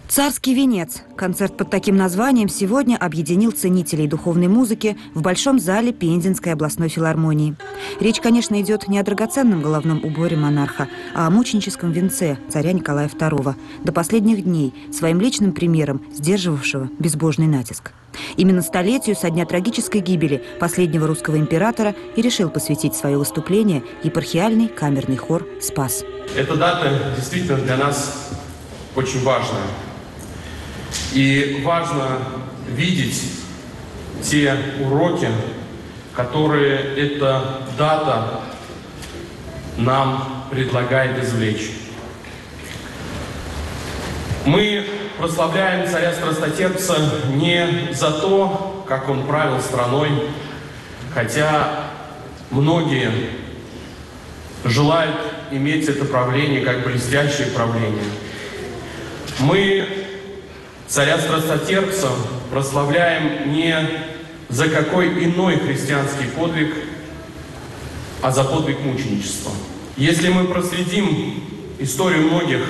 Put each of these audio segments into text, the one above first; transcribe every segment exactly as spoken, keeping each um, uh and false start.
«Царский венец». Концерт под таким названием сегодня объединил ценителей духовной музыки в Большом зале Пензенской областной филармонии. Речь, конечно, идет не о драгоценном головном уборе монарха, а о мученическом венце царя Николая второго, до последних дней своим личным примером сдерживавшего безбожный натиск. Именно столетию со дня трагической гибели последнего русского императора и решил посвятить свое выступление епархиальный камерный хор «Спас». Эта дата действительно для нас очень важная. И важно видеть те уроки, которые эта дата нам предлагает извлечь. Мы прославляем царя Страстотерпца не за то, как он правил страной, хотя многие желают иметь это правление как блестящее правление. Мы царя Страстотерпца прославляем не за какой иной христианский подвиг, а за подвиг мученичества. Если мы проследим историю многих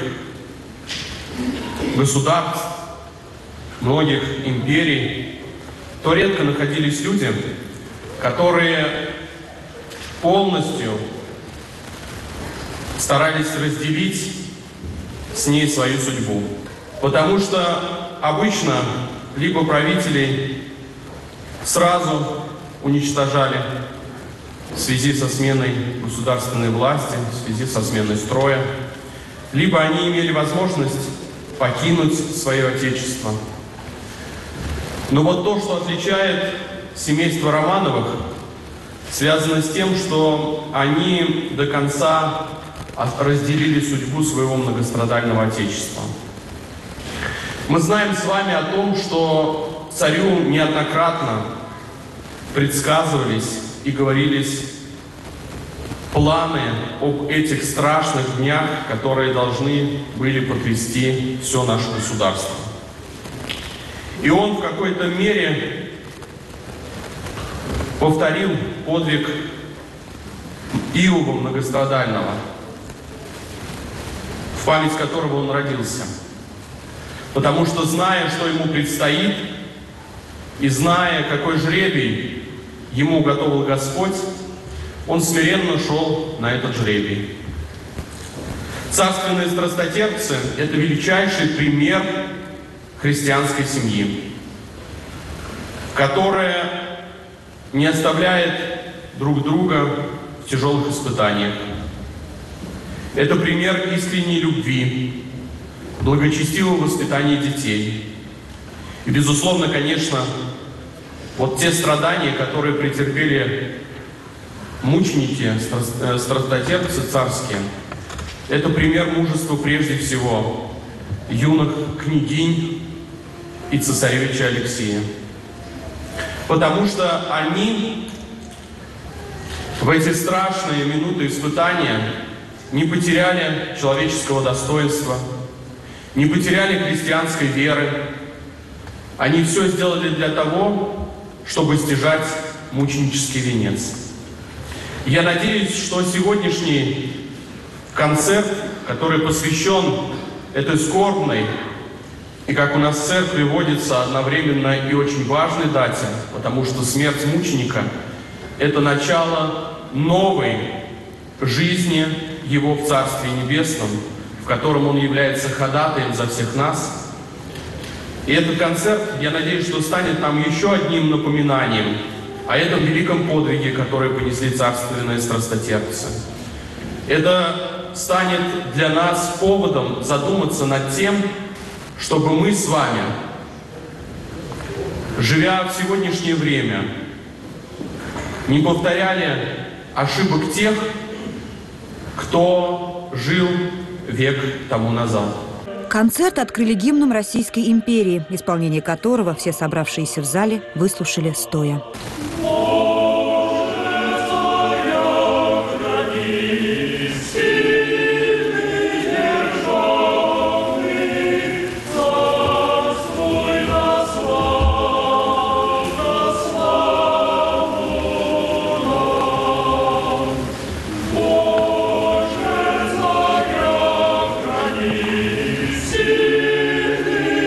государств, многих империй, то редко находились люди, которые полностью старались разделить с ней свою судьбу. Потому что обычно либо правителей сразу уничтожали в связи со сменой государственной власти, в связи со сменой строя, либо они имели возможность покинуть свое отечество. Но вот то, что отличает семейство Романовых, связано с тем, что они до конца разделили судьбу своего многострадального отечества. Мы знаем с вами о том, что царю неоднократно предсказывались и говорились планы об этих страшных днях, которые должны были потрясти все наше государство. И он в какой-то мере повторил подвиг Иова многострадального, в память которого он родился. Потому что, зная, что ему предстоит, и зная, какой жребий ему уготовил Господь, он смиренно шел на этот жребий. Царственные страстотерпцы – это величайший пример христианской семьи, которая не оставляет друг друга в тяжелых испытаниях. Это пример искренней любви, благочестивого воспитания детей. И, безусловно, конечно, вот те страдания, которые претерпели мученики, страстотерпцы царские, это пример мужества прежде всего юных княгинь и цесаревича Алексея. Потому что они в эти страшные минуты испытания не потеряли человеческого достоинства, не потеряли христианской веры. Они все сделали для того, чтобы стяжать мученический венец. Я надеюсь, что сегодняшний концерт, который посвящен этой скорбной и, как у нас в церкви водится, одновременно и очень важной дате, потому что смерть мученика – это начало новой жизни его в Царстве Небесном, в котором он является ходатаем за всех нас. И этот концерт, я надеюсь, что станет нам еще одним напоминанием о этом великом подвиге, который понесли царственные страстотерпцы. Это станет для нас поводом задуматься над тем, чтобы мы с вами, живя в сегодняшнее время, не повторяли ошибок тех, кто жил век тому назад. Концерт открыли гимном Российской империи, исполнение которого все собравшиеся в зале выслушали стоя. Сильный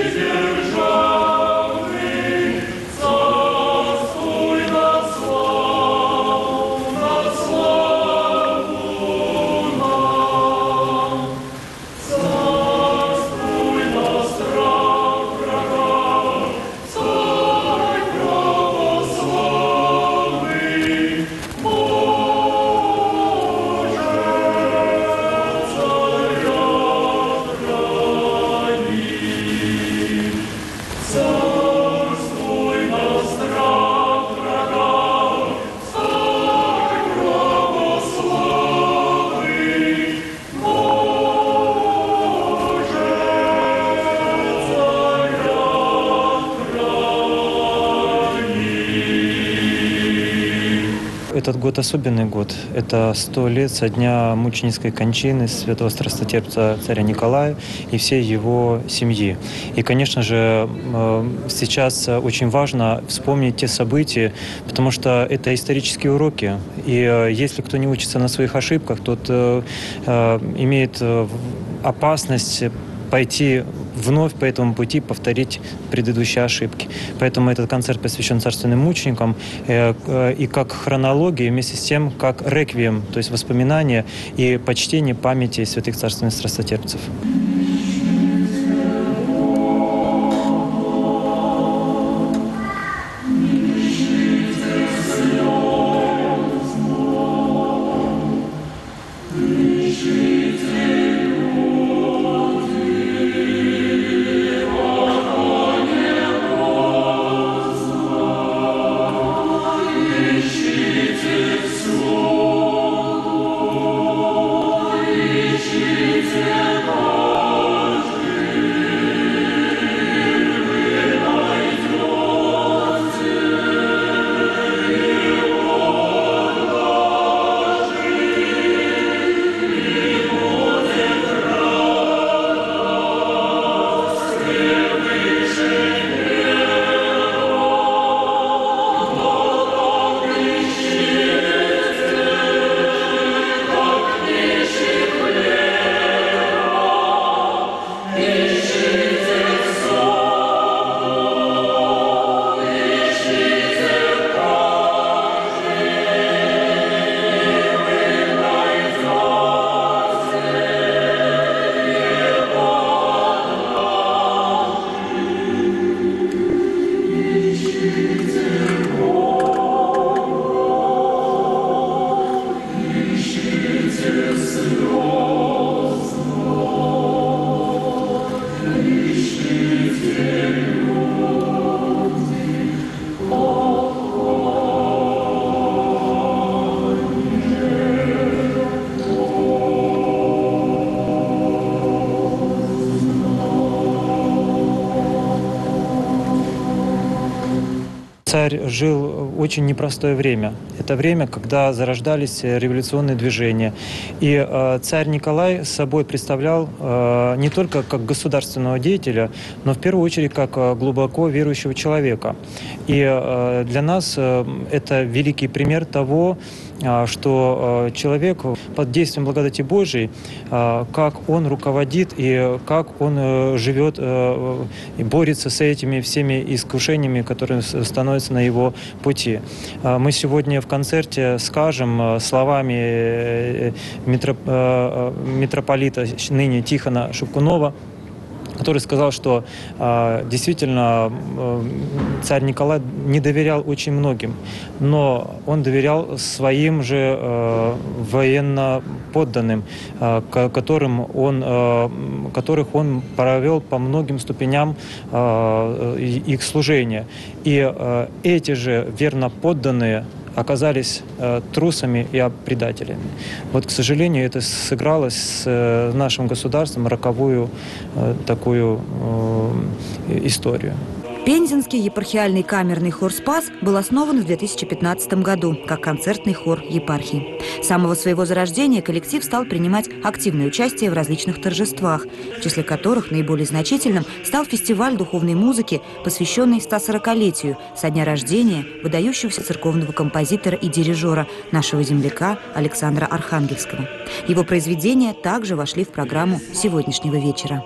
этот год особенный год. Это сто лет со дня мученической кончины святого страстотерпца царя Николая и всей его семьи. И, конечно же, сейчас очень важно вспомнить те события, потому что это исторические уроки. И если кто не учится на своих ошибках, тот имеет опасность пойти вновь по этому пути, повторить предыдущие ошибки. Поэтому этот концерт посвящен царственным мученикам э, э, и как хронологии, вместе с тем, как реквием, то есть воспоминания и почтение памяти святых царственных страстотерпцев. Царь жил очень непростое время. Это время, когда зарождались революционные движения. И э, царь Николай с собой представлял э, не только как государственного деятеля, но в первую очередь как э, глубоко верующего человека. И э, для нас э, это великий пример того, э, что э, человек под действием благодати Божией, э, как он руководит и как он э, живет э, и борется с этими всеми искушениями, которые становятся на его пути. Мы сегодня в концерте скажем словами митрополита ныне Тихона Шевкунова, который сказал, что э, действительно э, царь Николай не доверял очень многим, но он доверял своим же э, военноподданным, э, которым он, э, которых он провел по многим ступеням э, их служения. И э, эти же верноподданные оказались э, трусами и предателями. Вот, к сожалению, это сыграло с э, нашим государством роковую э, такую э, историю. Пензенский епархиальный камерный хор «Спас» был основан в две тысячи пятнадцатом году как концертный хор епархии. С самого своего зарождения коллектив стал принимать активное участие в различных торжествах, в числе которых наиболее значительным стал фестиваль духовной музыки, посвященный стосорокалетию со дня рождения выдающегося церковного композитора и дирижера нашего земляка Александра Архангельского. Его произведения также вошли в программу сегодняшнего вечера.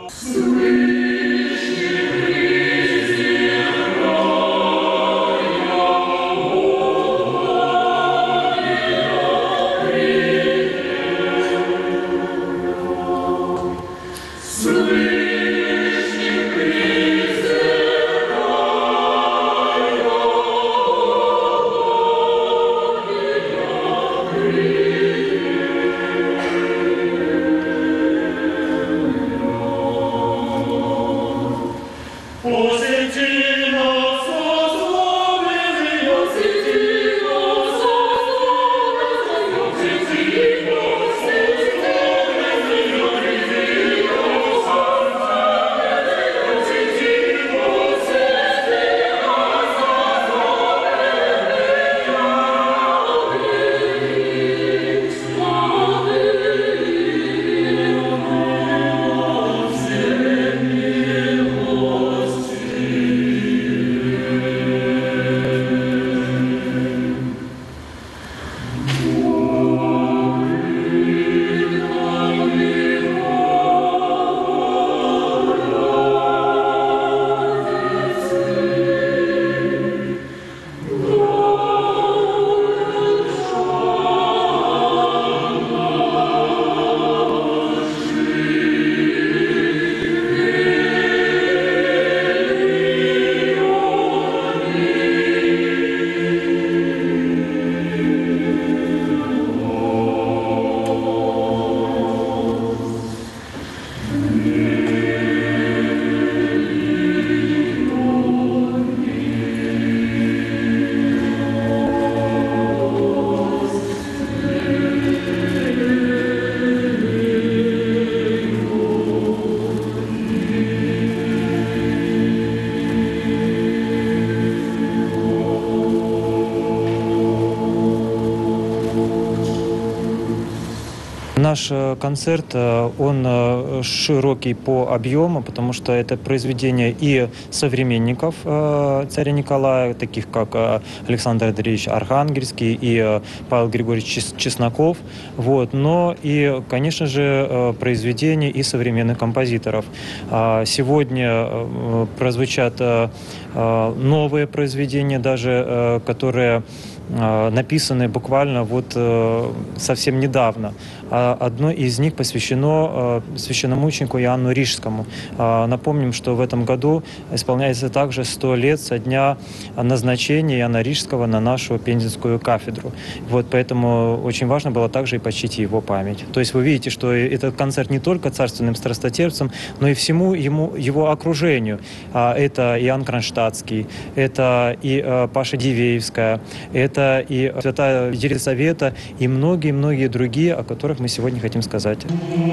наш концерт, он широкий по объему, потому что это произведение и современников царя Николая, таких как Александр Андреевич Архангельский и Павел Григорьевич Чесноков, вот, но и, конечно же, произведения и современных композиторов. Сегодня прозвучат новые произведения, даже которые написаны буквально вот совсем недавно. Одно из них посвящено священномученику Иоанну Рижскому. Напомним, что в этом году исполняется также сто лет со дня назначения Иоанна Рижского на нашу Пензенскую кафедру. Вот поэтому очень важно было также и почтить его память. То есть вы видите, что этот концерт не только царственным страстотерпцам, но и всему ему, его окружению. Это Иоанн Кронштадтский, это и Паша Дивеевская, это и святая Елизавета, и многие-многие другие, о которых мы сегодня хотим сказать.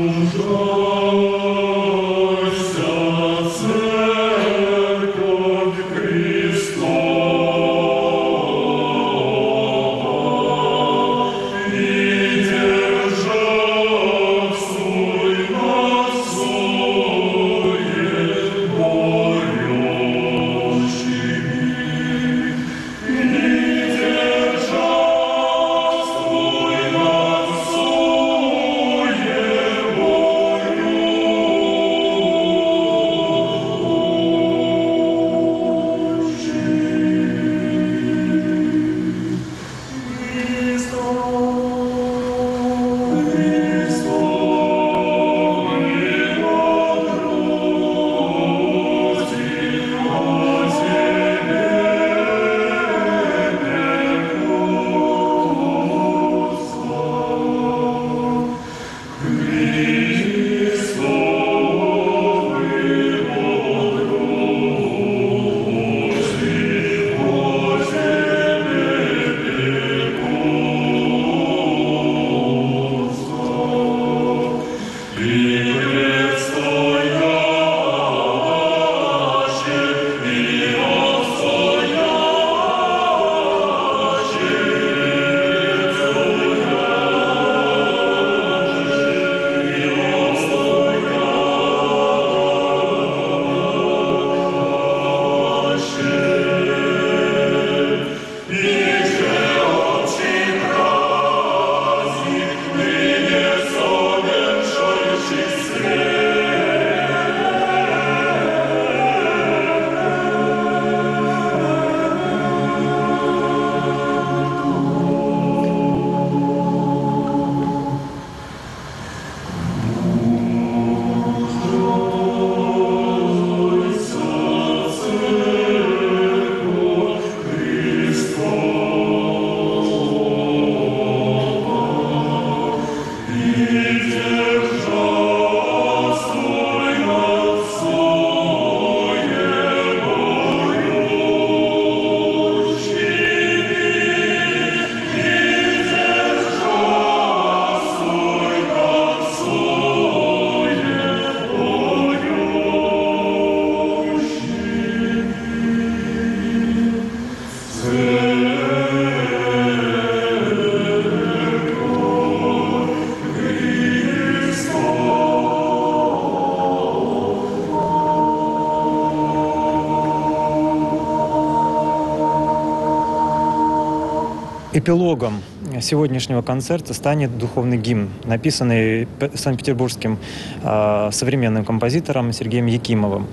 Эпилогом сегодняшнего концерта станет духовный гимн, написанный санкт-петербургским э, современным композитором Сергеем Якимовым.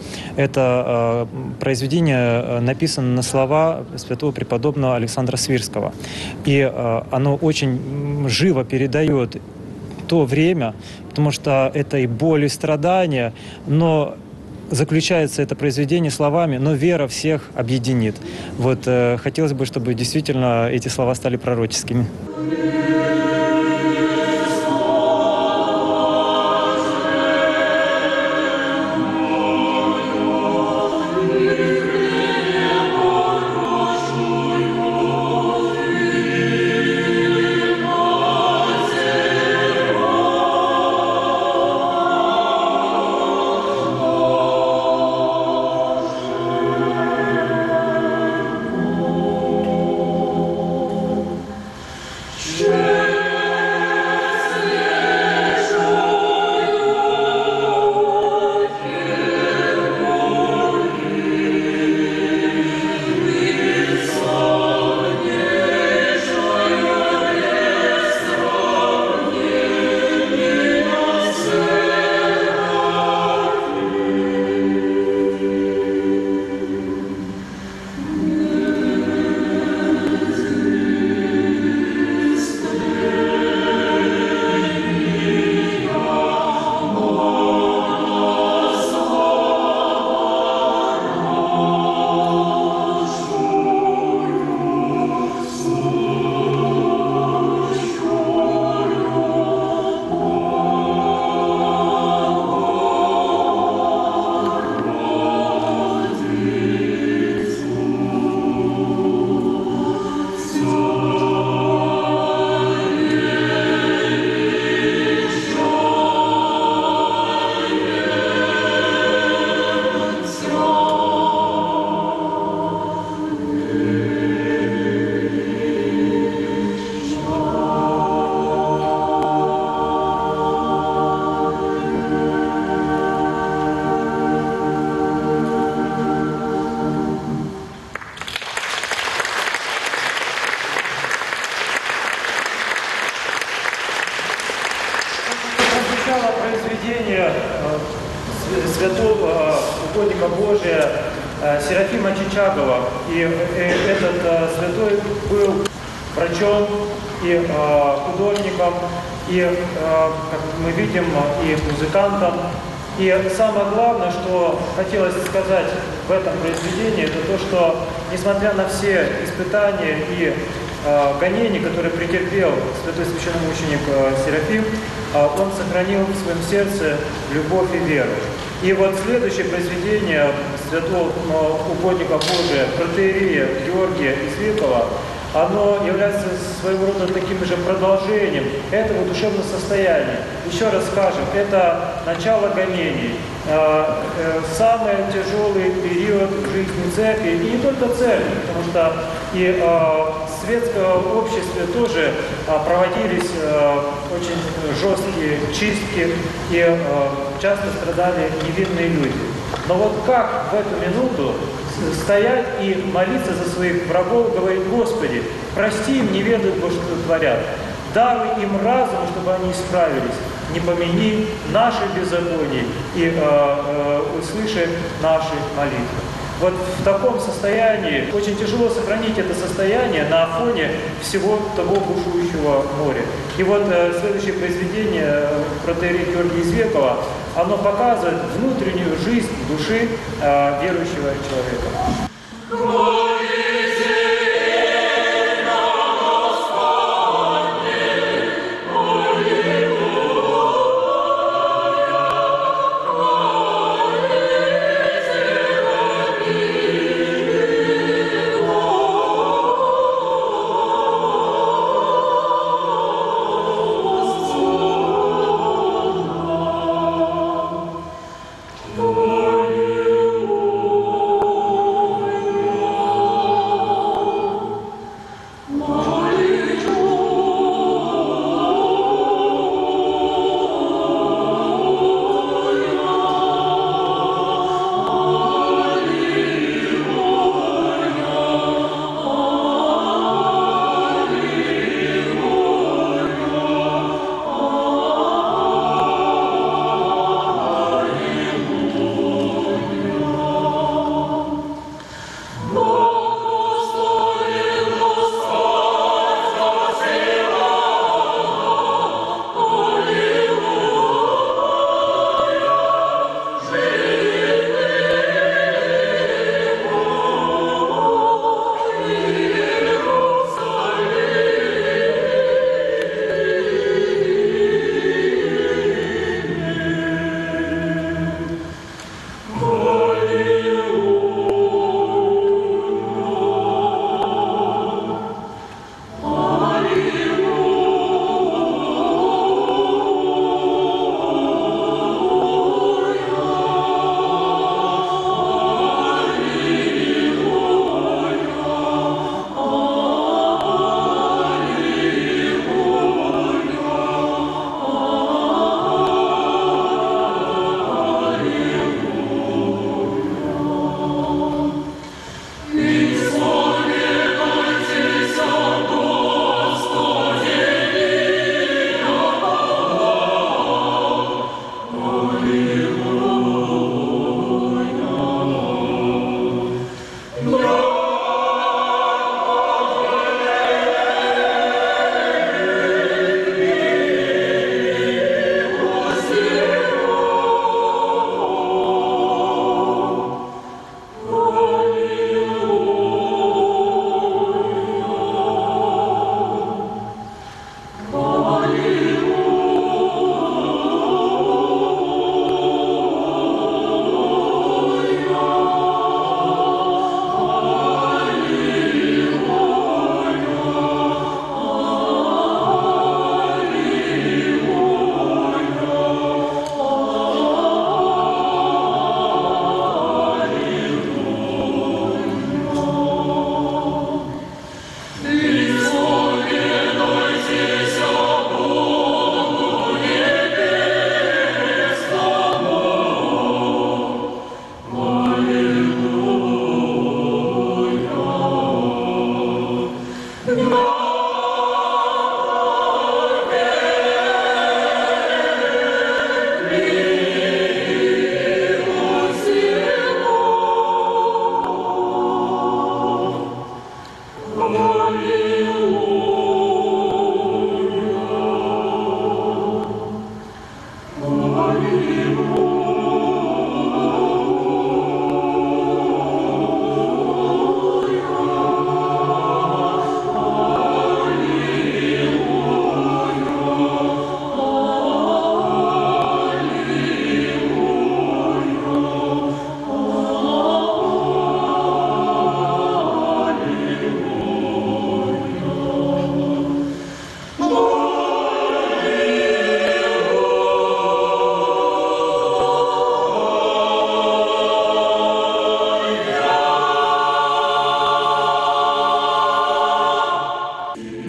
Это э, произведение написано на слова святого преподобного Александра Свирского. И э, оно очень живо передает то время, потому что это и боль, и страдания, но заключается это произведение словами «но вера всех объединит». Вот э, хотелось бы, чтобы действительно эти слова стали пророческими. Yeah. Чичагова. И этот святой был врачом и художником, и, как мы видим, и музыкантом. И самое главное, что хотелось сказать в этом произведении, это то, что, несмотря на все испытания и э, гонения, которые претерпел святой священномученик э, Серафим, э, он сохранил в своем сердце любовь и веру. И вот следующее произведение святого э, угодника Божия, протоиерея Георгия Извекова, оно является своего рода таким же продолжением этого душевного состояния. Еще раз скажем, это начало гонений, самый тяжелый период в жизни церкви, и не только церкви, потому что и в светском обществе тоже проводились очень жесткие чистки, и часто страдали невинные люди. Но вот как в эту минуту стоять и молиться за своих врагов, говорить: Господи, прости им, не ведают, что творят. Даруй им разум, чтобы они исправились. Не помяни наши беззакония и э, э, услыши наши молитвы. Вот в таком состоянии очень тяжело сохранить это состояние на фоне всего того бушующего моря. И вот э, следующее произведение протоиерея Георгия Извекова, оно показывает внутреннюю жизнь души э, верующего человека. Oh,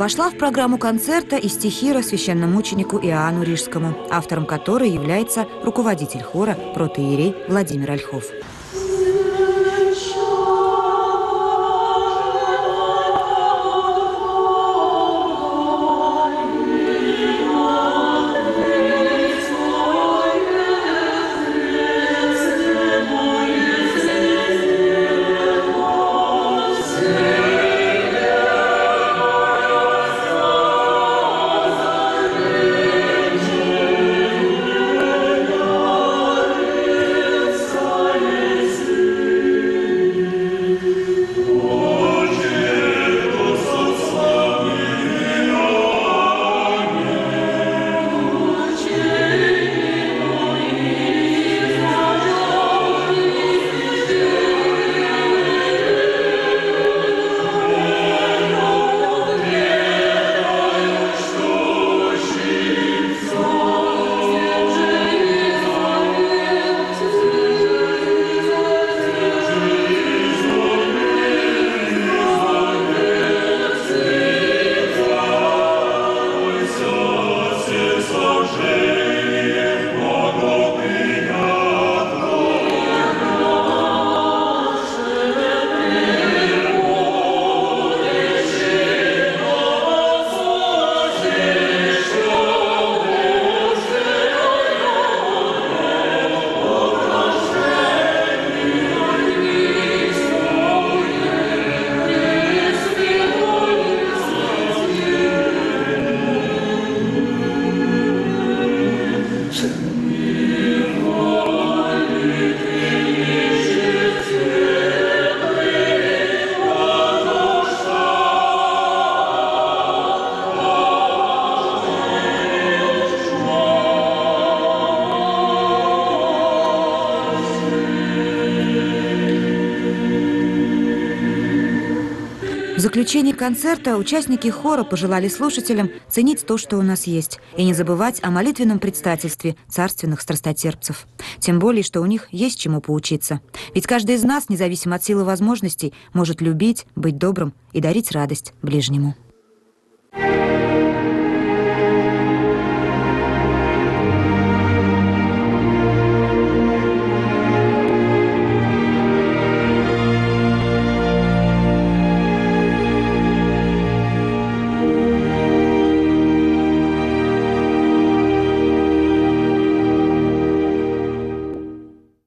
вошла в программу концерта и стихира священномученику Иоанну Рижскому, автором которой является руководитель хора протоиерей Владимир Ольхов. В заключении концерта участники хора пожелали слушателям ценить то, что у нас есть, и не забывать о молитвенном предстательстве царственных страстотерпцев. Тем более, что у них есть чему поучиться. Ведь каждый из нас, независимо от силы возможностей, может любить, быть добрым и дарить радость ближнему.